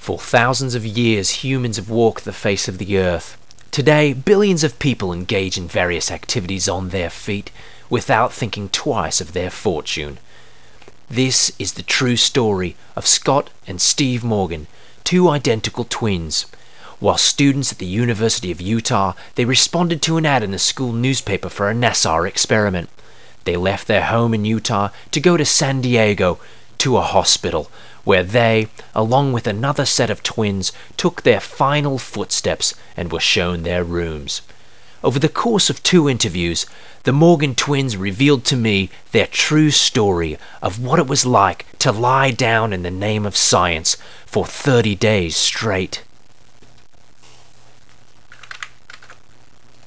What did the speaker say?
For thousands of years, humans have walked the face of the earth. Today, billions of people engage in various activities on their feet without thinking twice of their fortune. This is the true story of Scott and Steve Morgan, two identical twins. While students at the University of Utah, they responded to an ad in the school newspaper for a NASA experiment. They left their home in Utah to go to San Diego, to a hospital, where they, along with another set of twins, took their final footsteps and were shown their rooms. Over the course of 2 interviews, the Morgan twins revealed to me their true story of what it was like to lie down in the name of science for 30 days straight.